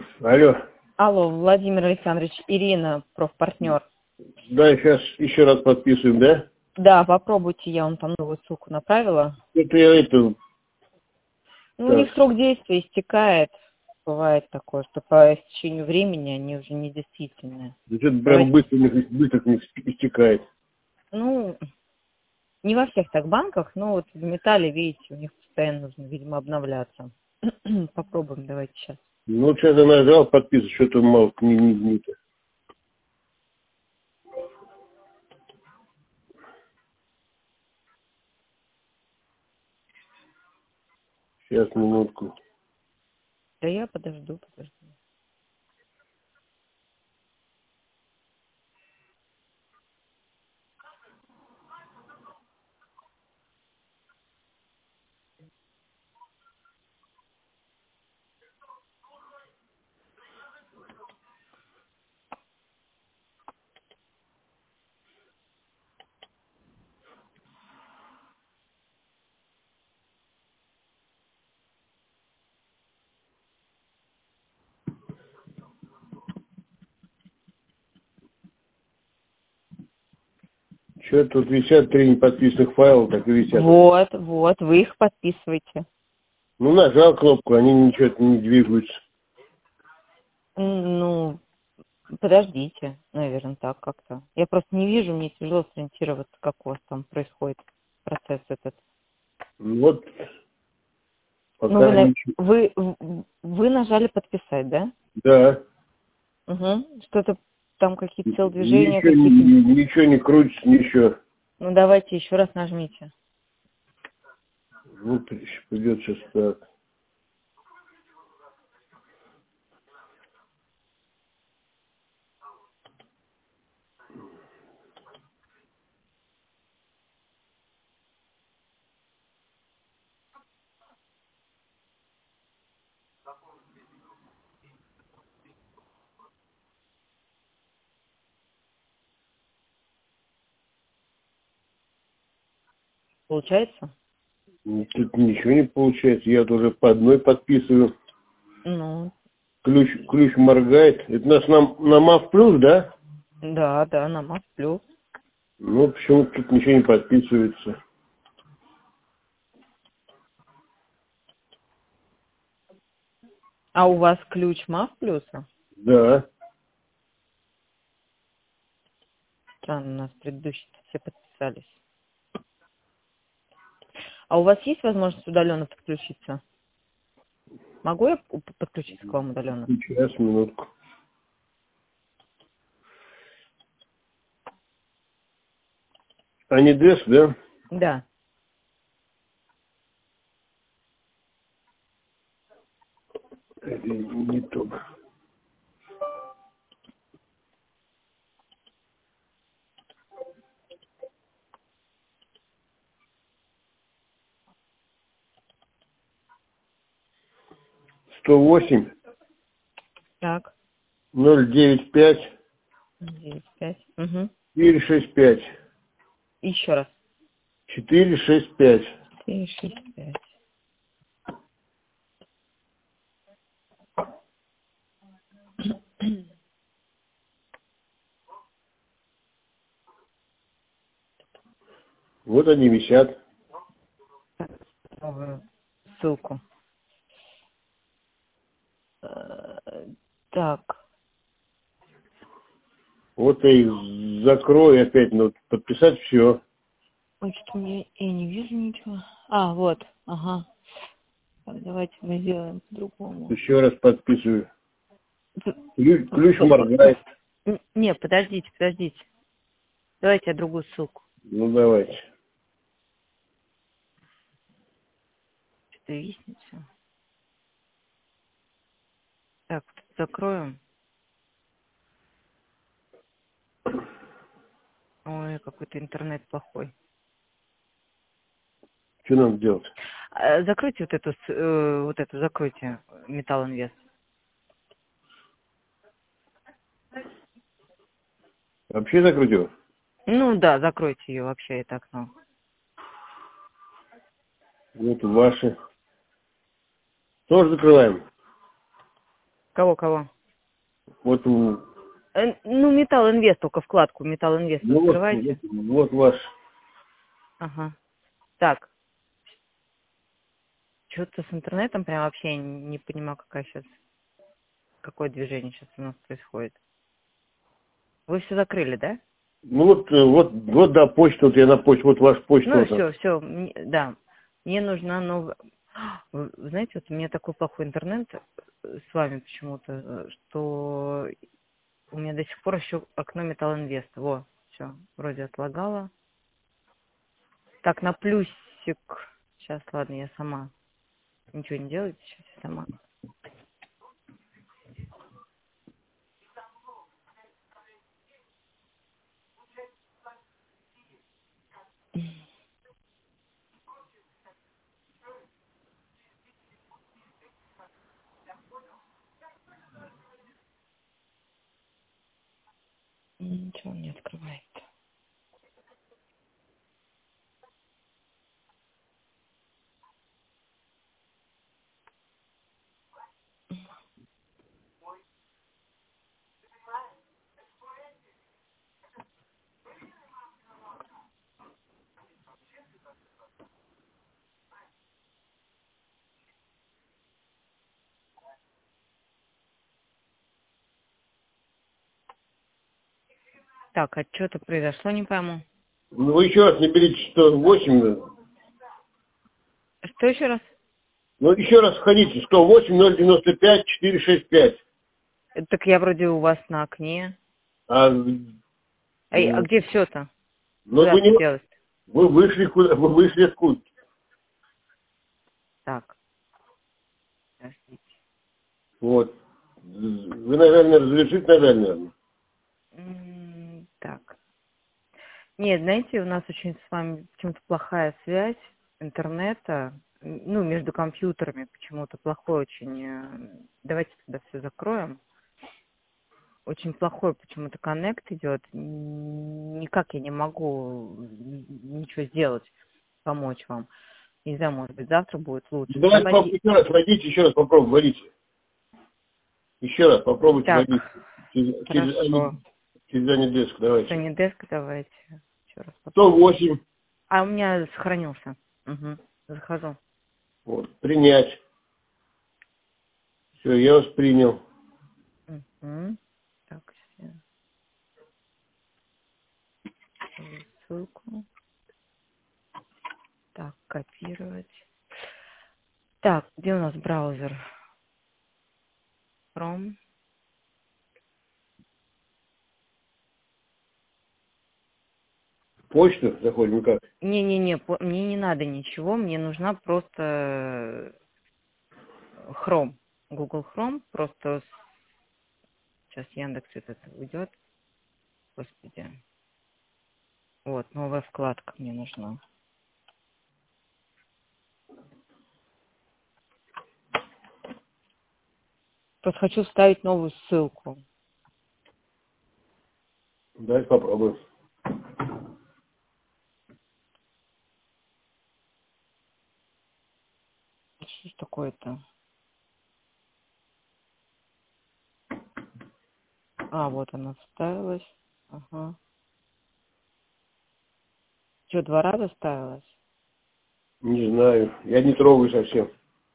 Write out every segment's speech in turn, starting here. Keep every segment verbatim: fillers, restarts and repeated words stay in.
Алло. Алло, Владимир Александрович, Ирина, профпартнер. Да, сейчас еще раз подписываем, да? Да, попробуйте, я вам там новую ссылку направила. Это я это... Ну, у них срок действия истекает. Бывает такое, что по истечению времени они уже недействительные. Это прям Давайте... быстро, быстро не истекает. Ну, не во всех так банках, но вот в металле, видите, у них постоянно нужно, видимо, обновляться. Попробуем, давайте сейчас. Ну, сейчас я нажал подписывать, что-то мало не, не, не, не. Сейчас, минутку. Да я подожду, подожду. Что тут висят три неподписанных файла, так и висят. Вот, вот, вы их подписываете. Ну, нажал кнопку, они ничего не двигаются. Ну, подождите, наверное, так как-то. Я просто не вижу, мне тяжело сориентироваться, как у вас там происходит процесс этот. Вот, пока Ну, вы, на- ничего. вы, вы нажали подписать, да? Да. Угу. Что-то там какие-то телодвижения, Ничего, какие-то... ни- ничего не крутится, ничего. Ну, давайте еще раз нажмите. Вот придет сейчас так. Получается? Тут ничего не получается. Я вот уже по одной подписываю. Ну, Ключ, ключ моргает. Это у нас на, на МАФ плюс, да? да, да, на МАФ плюс. Ну, почему тут ничего не подписывается? А у вас ключ МАФ плюса? Да. Странно, у нас предыдущие все подписались. А у вас есть возможность удаленно подключиться? Могу я п- подключиться к вам удаленно? Сейчас, минутку. Анидес, да? Да. Это не то. сто восемь Так. ноль девять пять девять пять. Угу. четыре шесть пять. Еще раз. четыре шесть пять. четыре шесть пять. Вот они висят. Новую ссылку. Э, Так. Вот я их закрою опять. Ну, подписать все. Ой, что-то мне я не вижу ничего. А, вот. Ага. Так, давайте мы сделаем по-другому. Еще раз подписываю. П- Ключ, п- ключ п- п- моргает. п- Не, подождите, подождите. Давайте я другую ссылку. Ну, давайте. Что-то виснет все. Так, закроем. Ой, какой-то интернет плохой. Что нам делать? А, Закройте вот эту, с- э, вот эту, закройте Металл Инвест. Вообще закрыть его? Ну да, закройте ее вообще, это окно. Вот ваши. Тоже закрываем. Кого-кого? Вот, у- Э, Ну, Металл Инвест, только вкладку Металл Инвест ну, вот, открывайте. вот, вот ваш. Ага. Так, что-то с интернетом прям вообще не понимаю, какая сейчас, какое движение сейчас у нас происходит. Вы все закрыли, да? Ну вот, э, вот, вот, да, почта, вот я на почту, вот ваша почта. Ну, Вот, она. все, все, да. Мне нужна новая... Вы вы знаете, вот у меня такой плохой интернет э, с вами почему-то, э, что у меня до сих пор еще окно Металл Инвест. Во, все, вроде отлагала. Так, на плюсик. Сейчас, ладно, я сама. Ничего не делайте, сейчас я сама. Ничего он не открывает. Так, а что-то произошло, не пойму. Ну вы еще раз наберите сто восемь. да. Что еще раз? Ну еще раз входите, сто восемь ноль девяносто пять четыре шесть пять. Э, Так я вроде у вас на окне. А, Эй, а м, где все-то? ну Куда вы не, все делось? вы вышли куда, вы вышли откуда? Так, подождите. Вот. Вы, наверное, разрешите нажать, наверное. М, Так. Нет, знаете, у нас очень с вами почему-то плохая связь интернета, м, ну, между компьютерами почему-то плохой очень. э, Давайте тогда все закроем. Очень плохой почему-то коннект идет. Н- Никак я не могу н- ничего сделать, помочь вам. Не знаю, может быть, завтра будет лучше. Давайте поп- Давайте еще раз вводите, еще раз попробуйте, вводите. Еще раз попробуйте так, вводить. Через, через, хорошо. Ани- через Анидеск, давайте. Sony Desk давайте. Еще раз сто попробуем. восемь. А у меня сохранился. Угу. Захожу. Вот, принять. Все, я вас принял. Угу. Так, все. Ссылку. Так, копировать. Так, где у нас браузер? Chrome. Почту заходим как? Не-не-не, по- мне не надо ничего, мне нужна просто э, Chrome. Google Chrome. Просто с- сейчас Яндекс этот уйдет. Господи. Вот, новая вкладка мне нужна. Просто хочу вставить новую ссылку. Давайте попробуем. Что ж такое-то? А, вот она вставилась. Ага. Что, два раза ставилась? Не знаю. Я не трогаю совсем.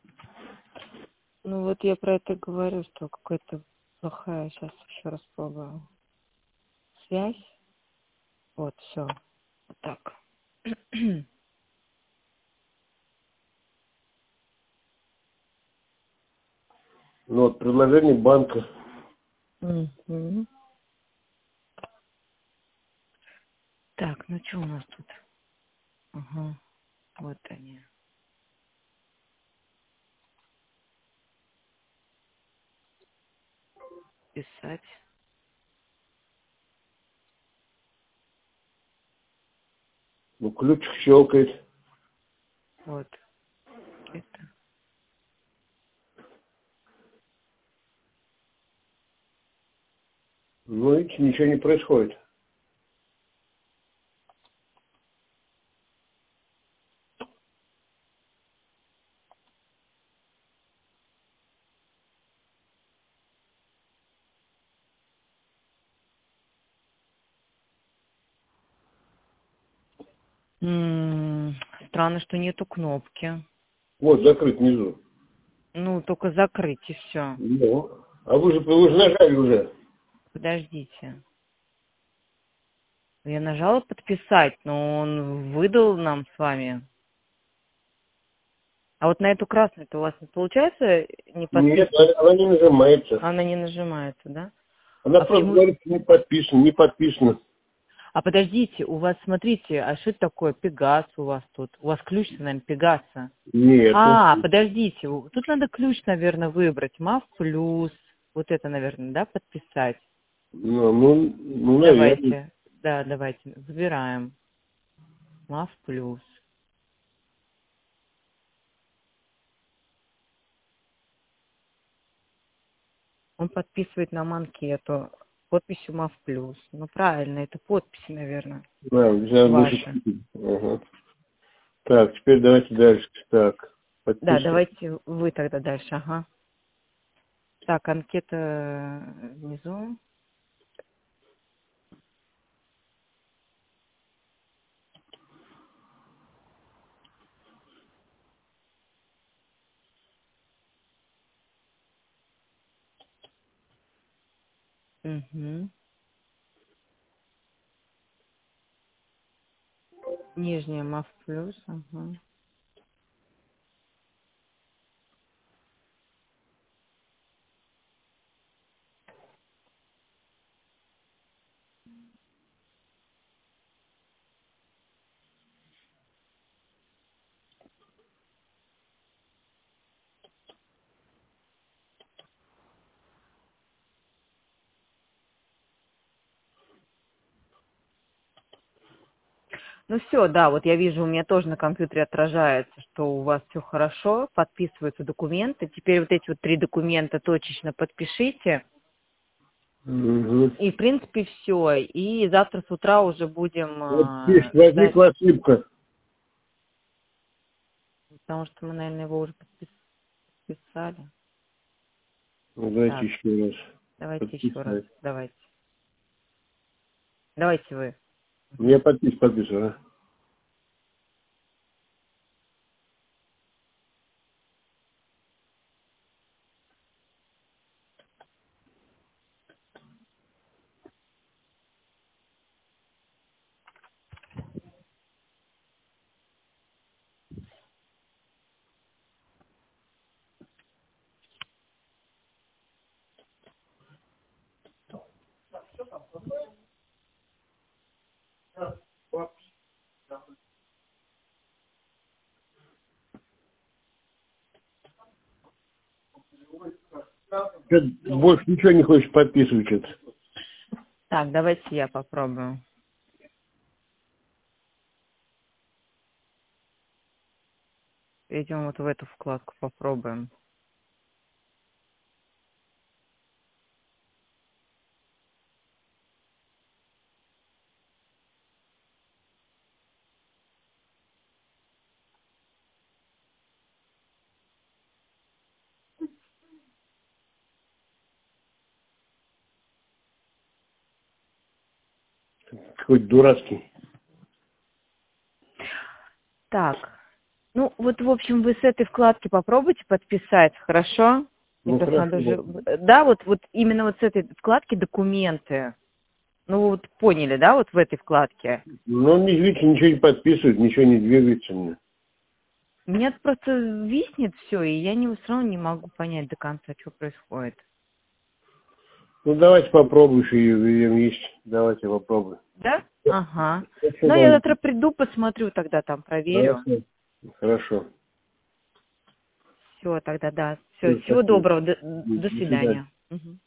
Ну вот я про это говорю, что какая-то плохая. Сейчас еще раз пробую. Связь. Вот, все. Вот так. Ну вот, предложение банка. Мгм. Так, ну что у нас тут? Ага. Вот они. Писать. Ну, ключик щелкает. Вот. Это. Ну, видите, ничего не происходит. М, Странно, что нету кнопки. Вот, закрыть внизу. Ну, только закрыть и все. Ну, а вы же, вы же нажали уже. Подождите. Я нажала подписать, но он выдал нам с вами. А вот на эту красную-то у вас не получается не Нет, подписывать? она не нажимается. Она не нажимается, да? Она А просто почему? говорит, не подписано, не подписано. А подождите, у вас, смотрите, а что это такое? Пегас у вас тут. У вас ключ, наверное, Пегаса. Нету. А, подождите, у- тут надо ключ, наверное, выбрать. МАФ плюс. Вот это, наверное, да, подписать. Ну, ну, ну, наверное. Давайте. Да, давайте. Выбираем. МАФ плюс. Он подписывает нам анкету подписью МАФ плюс. Ну, правильно, это подписи, наверное, Да, сейчас ваши. будет. Ага. Так, теперь давайте дальше. Так, Да, подписка. давайте вы тогда дальше, ага. Так, анкета внизу. Угу. Нижняя МАФ плюс, ага. Ну все, да, вот я вижу, у меня тоже на компьютере отражается, что у вас все хорошо, подписываются документы. Теперь вот эти вот три документа точечно подпишите. Угу. И, в принципе, все. И завтра с утра уже будем Вот э, пишет, ждать, возникла ошибка. потому что мы, наверное, его уже подписали. Ну, давайте Так, еще раз. давайте еще раз, Подписать. давайте. Давайте вы. Я подпись подписываю. А? Чё, больше ничего не хочешь подписывать что-то? Так, давайте я попробую. Идем вот в эту вкладку, попробуем. Какой-то дурацкий. Так, ну вот, в общем, вы с этой вкладки попробуйте подписать, хорошо? Мне Ну, просто хорошо. надо уже... Да, вот, вот именно вот с этой вкладки документы. Ну, вы вот поняли, да, вот в этой вкладке? Ну, не видите, ничего не подписывает, ничего не двигается мне. У меня просто виснет все, и я не, все равно не могу понять до конца, что происходит. Ну, давайте попробуем, еще и есть. Давайте попробуем. Да? Ага. Хорошо, Ну, я давайте. завтра приду, посмотрю тогда там, проверю. Хорошо. Хорошо. Все, тогда да. Все, Всё, всего спасибо. доброго. До, до До свидания. свидания. Мгм.